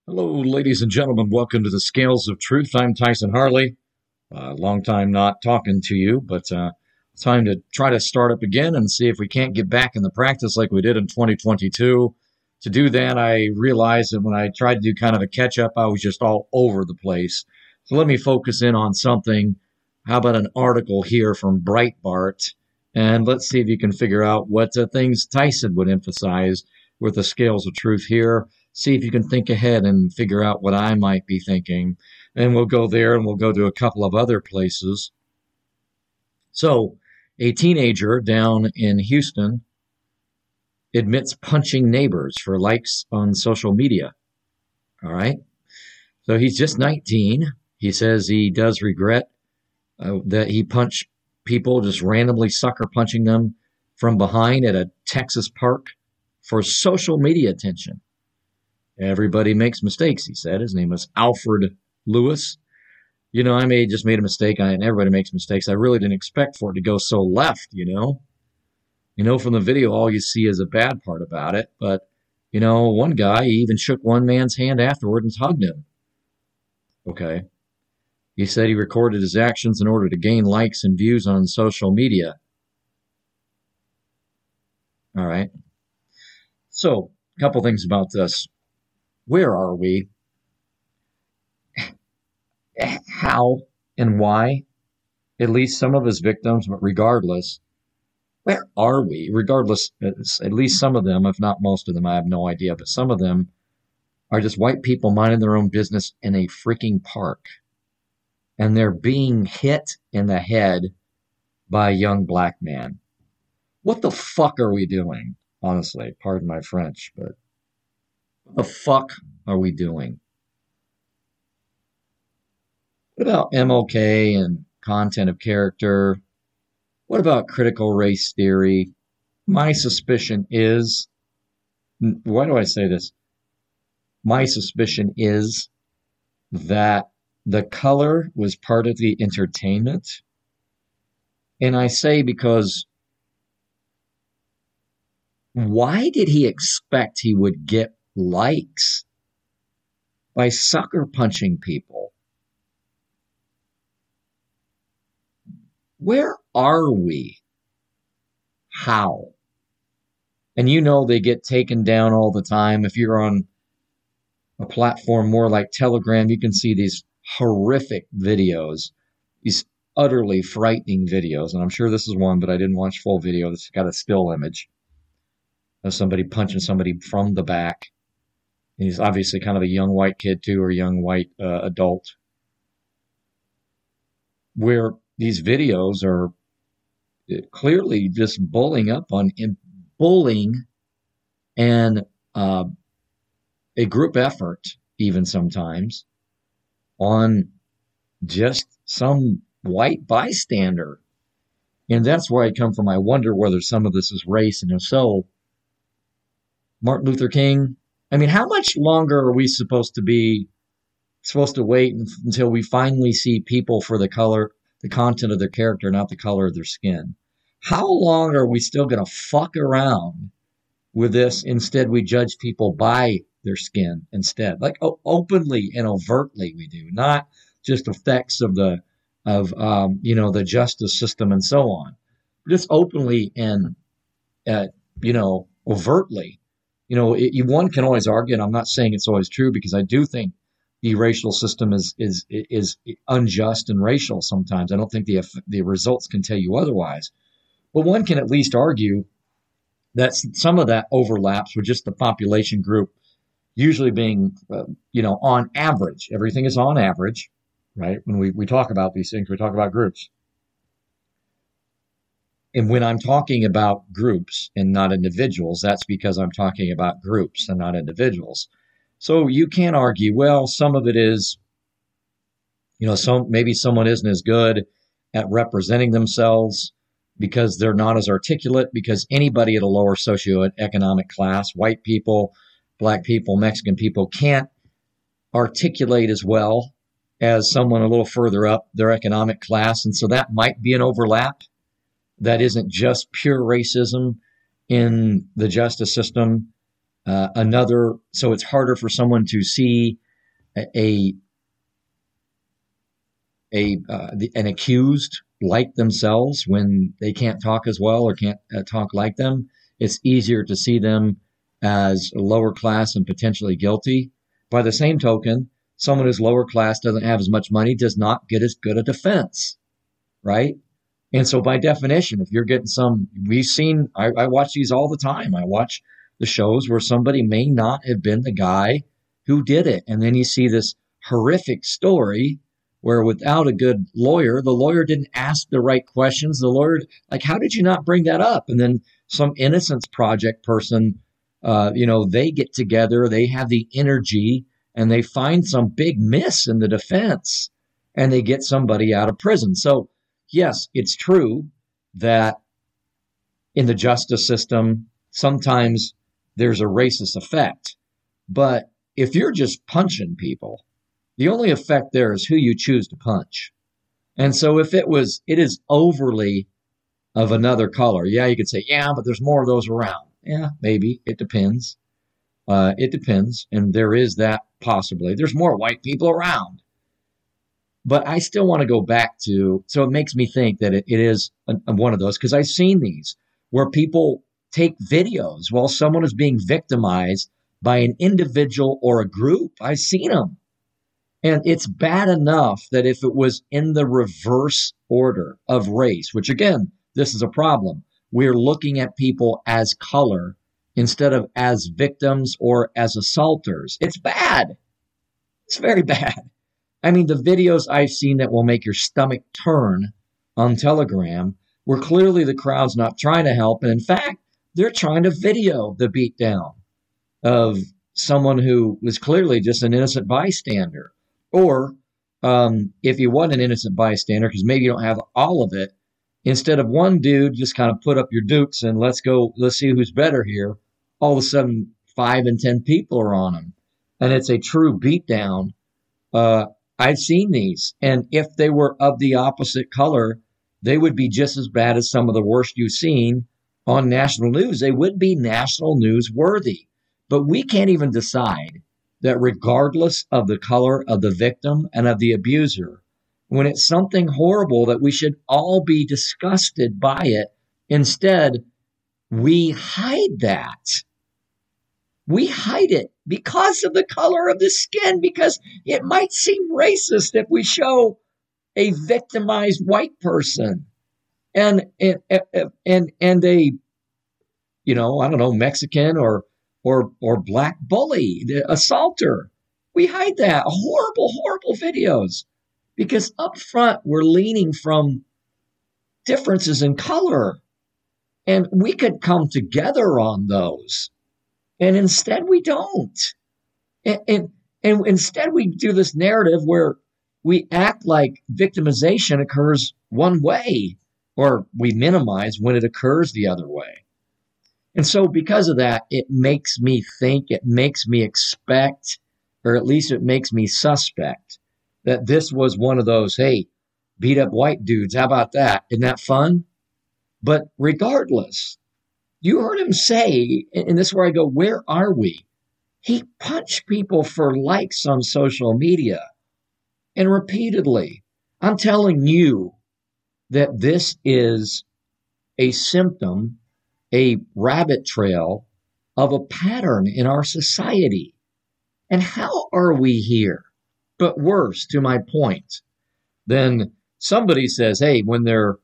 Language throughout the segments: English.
Hello, ladies and gentlemen. Welcome to the Scales of Truth. I'm Tyson Harley. Long time not talking to you, but time to try to start up again and see if we can't get back in the practice like we did in 2022. To do that, I realized that when I tried to do kind of a catch up, I was just all over the place. So let me focus in on something. How about an article here from Breitbart? And let's see if you can figure out what things Tyson would emphasize with the Scales of Truth here. See if you can think ahead and figure out what I might be thinking. And we'll go there and we'll go to a couple of other places. So, a teenager down in Houston admits punching neighbors for likes on social media. All right. So he's just 19. He says he does regret that he punched people, just randomly sucker punching them from behind at a Texas park for social media attention. Everybody makes mistakes, he said. His name was Alfred Lewis. You know, I just made a mistake, and everybody makes mistakes. I really didn't expect for it to go so left, you know. You know, from the video, all you see is a bad part about it. But, you know, one guy, he even shook one man's hand afterward and hugged him. Okay. He said he recorded his actions in order to gain likes and views on social media. All right. So, a couple things about this. Where are we? How and why? At least some of his victims, but regardless, where are we? Regardless, at least some of them, if not most of them, I have no idea, but some of them are just white people minding their own business in a freaking park. And they're being hit in the head by a young black man. What the fuck are we doing? Honestly, pardon my French, but what the fuck are we doing? What about MLK and content of character? What about critical race theory? My suspicion is, why do I say this? My suspicion is that the color was part of the entertainment. And I say because why did he expect he would get likes by sucker punching people? Where are we? How? And you know they get taken down all the time. If you're on a platform more like Telegram, you can see these horrific videos, these utterly frightening videos. And I'm sure this is one, but I didn't watch full video. This has got a still image of somebody punching somebody from the back. And he's obviously kind of a young white kid too, or young white adult. Where these videos are clearly just bullying and a group effort, even sometimes, on just some white bystander. And that's where I come from. I wonder whether some of this is race, and if so, Martin Luther King. I mean, how much longer are we supposed to wait until we finally see people for the content of their character, not the color of their skin? How long are we still going to fuck around with this? Instead, we judge people by their skin instead, like openly and overtly we do, not just effects of the justice system and so on, just openly and overtly. You know, one can always argue, and I'm not saying it's always true, because I do think the racial system is unjust and racial sometimes. I don't think the results can tell you otherwise. But one can at least argue that some of that overlaps with just the population group usually being, on average. Everything is on average, right? When we talk about these things, we talk about groups. And when I'm talking about groups and not individuals, that's because I'm talking about groups and not individuals. So you can't argue, well, some of it is, maybe someone isn't as good at representing themselves because they're not as articulate, because anybody at a lower socioeconomic class, white people, black people, Mexican people, can't articulate as well as someone a little further up their economic class. And so that might be an overlap. That isn't just pure racism in the justice system. So it's harder for someone to see a an accused like themselves when they can't talk as well or can't talk like them. It's easier to see them as lower class and potentially guilty. By the same token, someone who's lower class doesn't have as much money, does not get as good a defense, right? And so by definition, if you're getting I watch these all the time. I watch the shows where somebody may not have been the guy who did it. And then you see this horrific story where without a good lawyer, the lawyer didn't ask the right questions. The lawyer, like, how did you not bring that up? And then some Innocence Project person, they get together, they have the energy, and they find some big miss in the defense, and they get somebody out of prison. So, yes, it's true that in the justice system, sometimes there's a racist effect. But if you're just punching people, the only effect there is who you choose to punch. And so if it is overly of another color, yeah, you could say, yeah, but there's more of those around. Yeah, maybe. It depends. It depends. And there is that possibly. There's more white people around. But I still want to go back to, so it makes me think that it is one of those, because I've seen these where people take videos while someone is being victimized by an individual or a group. I've seen them. And it's bad enough that if it was in the reverse order of race, which again, this is a problem. We're looking at people as color instead of as victims or as assaulters. It's bad. It's very bad. I mean, the videos I've seen that will make your stomach turn on Telegram where clearly the crowd's not trying to help. And in fact, they're trying to video the beatdown of someone who was clearly just an innocent bystander. Or if you want an innocent bystander, because maybe you don't have all of it, instead of one dude just kind of put up your dukes and let's see who's better here, all of a sudden 5 and 10 people are on him. And it's a true beatdown. I've seen these. And if they were of the opposite color, they would be just as bad as some of the worst you've seen on national news. They would be national news worthy. But we can't even decide that regardless of the color of the victim and of the abuser, when it's something horrible, that we should all be disgusted by it. Instead, we hide that. We hide it because of the color of the skin, because it might seem racist if we show a victimized white person and a, I don't know, Mexican or black bully, the assaulter. We hide that. Horrible, horrible videos. Because up front, we're leaning from differences in color. And we could come together on those. And instead, we don't. And instead, we do this narrative where we act like victimization occurs one way, or we minimize when it occurs the other way. And so because of that, it makes me think, it makes me expect, or at least it makes me suspect that this was one of those, hey, beat up white dudes. How about that? Isn't that fun? But regardless, you heard him say, and this is where I go, where are we? He punched people for likes on social media. And repeatedly, I'm telling you that this is a symptom, a rabbit trail of a pattern in our society. And how are we here? But worse, to my point, then somebody says, hey, when they're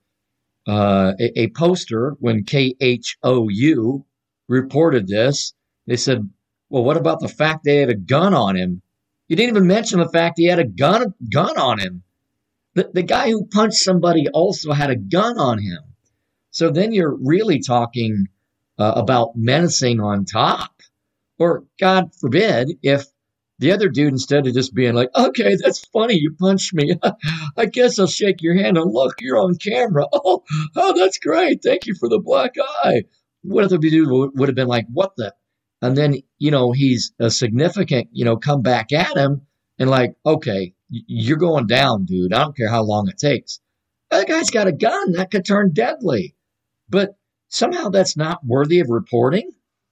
a poster, when KHOU reported this, they said, well, what about the fact they had a gun on him? You didn't even mention the fact he had a gun on him. The guy who punched somebody also had a gun on him. So then you're really talking about menacing on top. Or, God forbid, if the other dude, instead of just being like, okay, that's funny, you punched me. I guess I'll shake your hand and look, you're on camera. Oh, that's great. Thank you for the black eye. What if the dude would have been like, what the? And then, he's a significant, come back at him and like, okay, you're going down, dude. I don't care how long it takes. That guy's got a gun that could turn deadly. But somehow that's not worthy of reporting.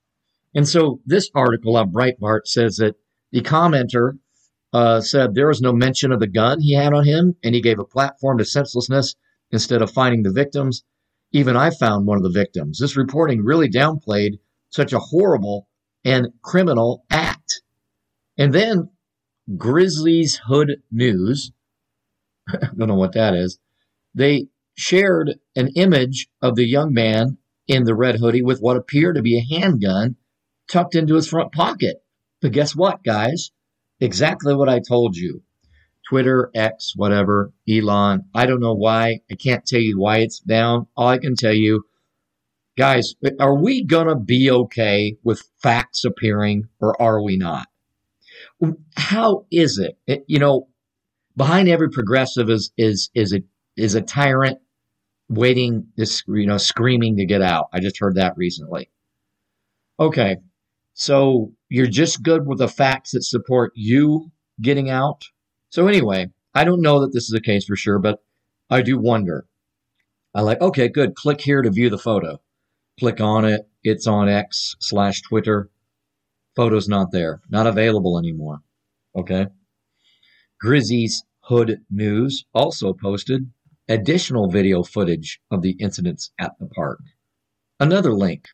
And so this article on Breitbart says that the commenter said there was no mention of the gun he had on him, and he gave a platform to senselessness instead of finding the victims. Even I found one of the victims. This reporting really downplayed such a horrible and criminal act. And then Grizzlies Hood News, I don't know what that is, they shared an image of the young man in the red hoodie with what appeared to be a handgun tucked into his front pocket. But guess what, guys? Exactly what I told you. Twitter, X, whatever, Elon. I don't know why. I can't tell you why it's down. All I can tell you, guys, are we going to be okay with facts appearing or are we not? How is it? Behind every progressive is a tyrant waiting, screaming to get out. I just heard that recently. Okay. So you're just good with the facts that support you getting out. So anyway, I don't know that this is the case for sure, but I do wonder. Okay, good. Click here to view the photo. Click on it. It's on X/Twitter. Photo's not there. Not available anymore. Okay. Grizzlies Hood News also posted additional video footage of the incidents at the park. Another link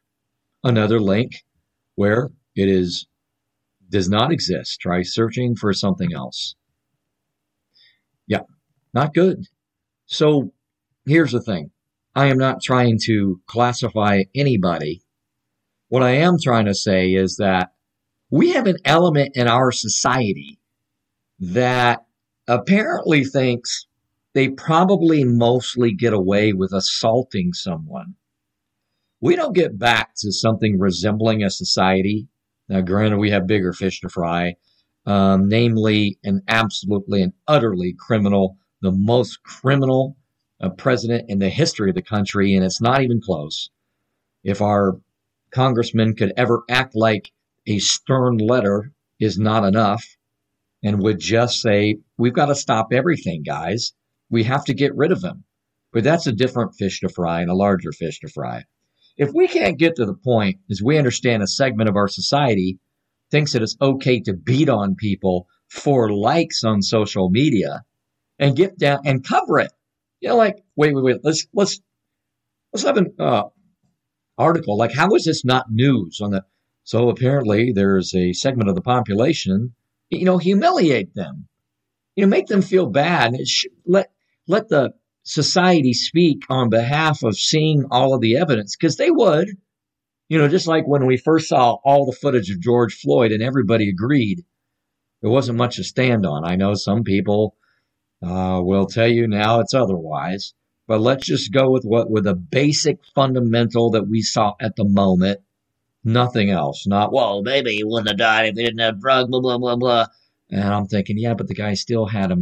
where it does not exist. Try searching for something else. Yeah, not good. So here's the thing. I am not trying to classify anybody. What I am trying to say is that we have an element in our society that apparently thinks they probably mostly get away with assaulting someone. We don't get back to something resembling a society. Now, granted, we have bigger fish to fry, namely an absolutely and utterly criminal, the most criminal president in the history of the country, and it's not even close. If our congressman could ever act like a stern letter is not enough and would just say, we've got to stop everything, guys. We have to get rid of him. But that's a different fish to fry and a larger fish to fry. If we can't get to the point, as we understand a segment of our society thinks that it's okay to beat on people for likes on social media and get down and cover it. Wait. Let's have an article. Like, how is this not news on the? So apparently there's a segment of the population, humiliate them, make them feel bad. Let the society speak on behalf of seeing all of the evidence, because they would, just like when we first saw all the footage of George Floyd and everybody agreed there wasn't much to stand on. I know some people will tell you now it's otherwise, but let's just go with a basic fundamental that we saw at the moment. Nothing else. Not, well, maybe he wouldn't have died if he didn't have drugs, blah, blah, blah, blah. And I'm thinking, yeah, but the guy still had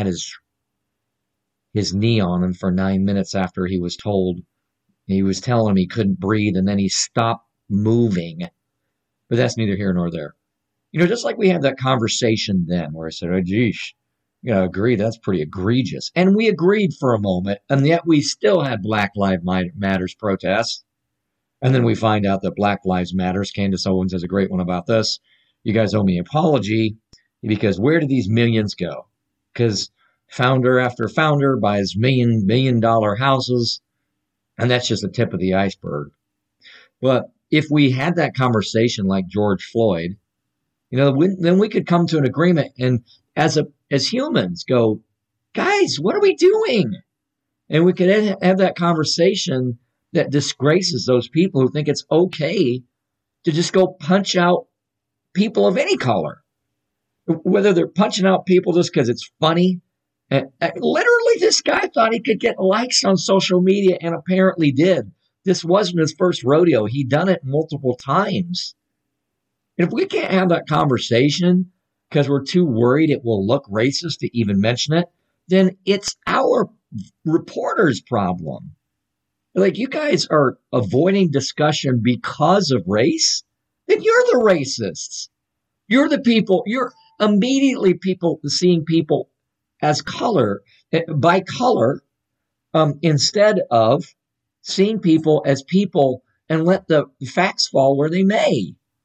his knee on him for 9 minutes after he was told. He was telling him he couldn't breathe, and then he stopped moving. But that's neither here nor there. Just like we had that conversation then where I said, oh, geez, agree, that's pretty egregious. And we agreed for a moment, and yet we still had Black Lives Matters protests. And then we find out that Black Lives Matters. Candace Owens has a great one about this. You guys owe me an apology, because where do these millions go? Because founder after founder buys $1 million houses, and that's just the tip of the iceberg. But if we had that conversation like George Floyd, then we could come to an agreement and as humans go, guys, what are we doing? And we could have that conversation that disgraces those people who think it's okay to just go punch out people of any color, whether they're punching out people just because it's funny. And literally, this guy thought he could get likes on social media and apparently did. This wasn't his first rodeo. He'd done it multiple times. And if we can't have that conversation because we're too worried it will look racist to even mention it, then it's our reporters' problem. Like, you guys are avoiding discussion because of race, then you're the racists. You're the people, you're immediately people seeing people as color, by color, instead of seeing people as people and let the facts fall where they may.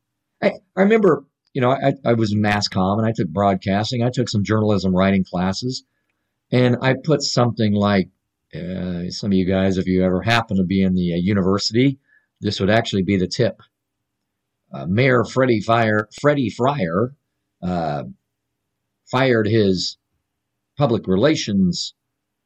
I remember, I was in mass comm and I took broadcasting. I took some journalism writing classes, and I put something like, some of you guys, if you ever happen to be in the university, this would actually be the tip. Mayor Freddie Fryer uh, fired his public relations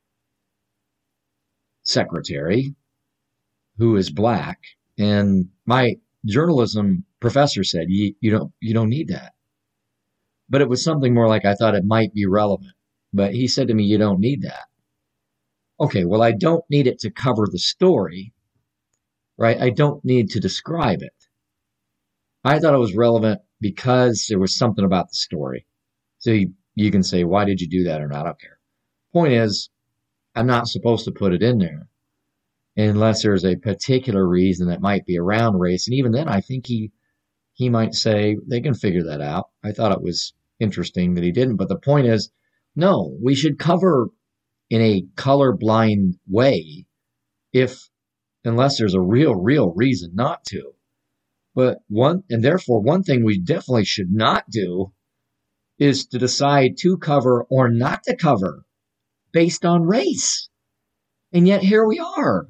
secretary, who is black, and my journalism professor said, you don't need that. But it was something more like I thought it might be relevant. But he said to me, you don't need that. Okay, well, I don't need it to cover the story, right? I don't need to describe it. I thought it was relevant because there was something about the story. So you can say, why did you do that or not? I don't care. Point is, I'm not supposed to put it in there unless there's a particular reason that might be around race. And even then, I think he might say they can figure that out. I thought it was interesting that he didn't. But the point is, no, we should cover in a colorblind way unless there's a real reason not to. But one thing we definitely should not do is to decide to cover or not to cover based on race. And yet here we are.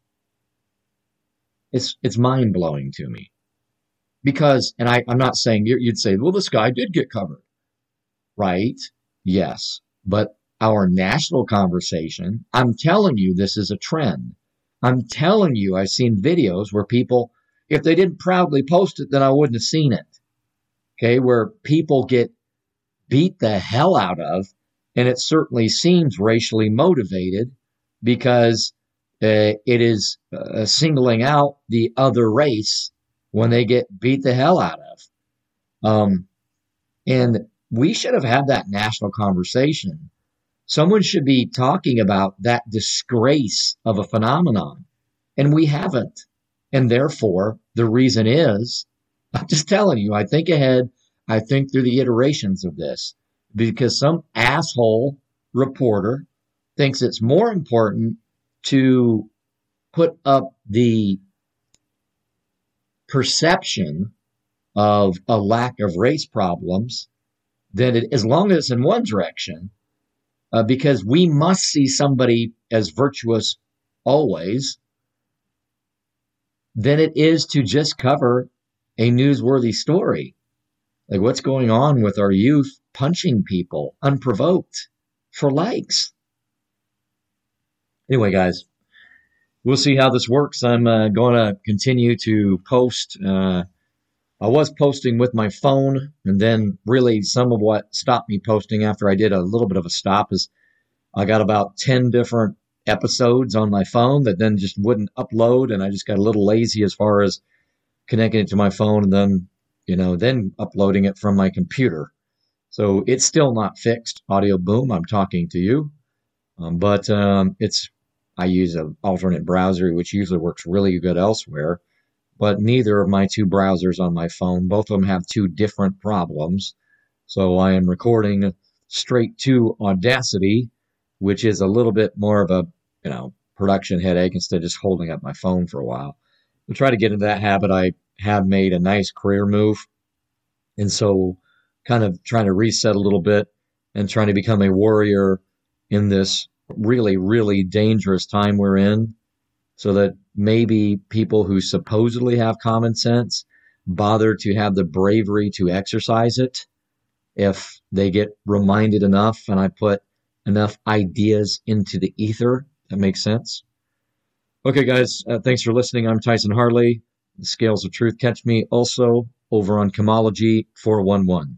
It's mind blowing to me. Because, and I'm not saying you'd say, well, this guy did get covered. Right? Yes. But our national conversation, I'm telling you, this is a trend. I'm telling you, I've seen videos where people, if they didn't proudly post it, then I wouldn't have seen it. Okay, where people get beat the hell out of, and it certainly seems racially motivated because it is singling out the other race when they get beat the hell out of. And we should have had that national conversation. Someone should be talking about that disgrace of a phenomenon, and we haven't. And therefore, the reason is, I'm just telling you, I think ahead, I think through the iterations of this, because some asshole reporter thinks it's more important to put up the perception of a lack of race problems than it, as long as it's in one direction, because we must see somebody as virtuous always, than it is to just cover a newsworthy story. Like what's going on with our youth punching people unprovoked for likes. Anyway, guys, we'll see how this works. I'm going to continue to post. I was posting with my phone, and then really some of what stopped me posting after I did a little bit of a stop is I got about 10 different episodes on my phone that then just wouldn't upload, and I just got a little lazy as far as connecting it to my phone and then, then uploading it from my computer. So it's still not fixed. Audio Boom, I'm talking to you. But I use an alternate browser, which usually works really good elsewhere. But neither of my two browsers on my phone, both of them have two different problems. So I am recording straight to Audacity, which is a little bit more of a, production headache instead of just holding up my phone for a while. I'll try to get into that habit. I have made a nice career move. And so kind of trying to reset a little bit and trying to become a warrior in this really, really dangerous time we're in, so that maybe people who supposedly have common sense bother to have the bravery to exercise it if they get reminded enough and I put enough ideas into the ether. That makes sense. Okay, guys, thanks for listening. I'm Tyson Harley. The Scales of Truth. Catch me also over on Comology 411.